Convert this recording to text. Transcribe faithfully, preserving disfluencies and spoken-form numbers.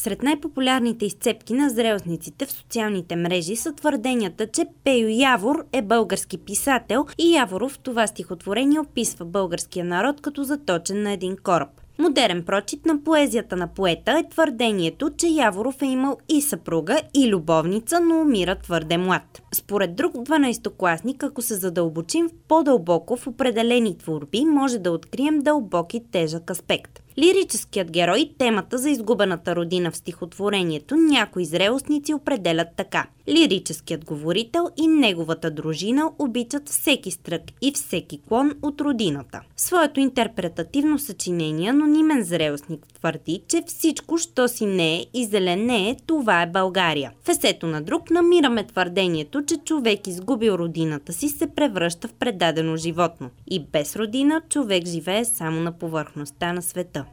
Сред най-популярните изцепки на зрелостниците в социалните мрежи са твърденията, че Пейо Явор е български писател и Яворов в това стихотворение описва българския народ като заточен на един кораб. Модерен прочит на поезията на поета е твърдението, че Яворов е имал и съпруга, и любовница, но умира твърде млад. Според друг дванадесетокласник, ако се задълбочим по-дълбоко в определени творби, може да открием дълбок и тежък аспект. Лирическият герой, темата за изгубената родина в стихотворението, някои зрелостници определят така. Лирическият говорител и неговата дружина обичат всеки стрък и всеки клон от родината. В своето интерпретативно съчинение анонимен зрелостник твърди, че всичко, що си не е и зеленее, това е България. В есето на друг намираме твърдението, че човек изгубил родината си се превръща в предадено животно. И без родина човек живее само на повърхността на света.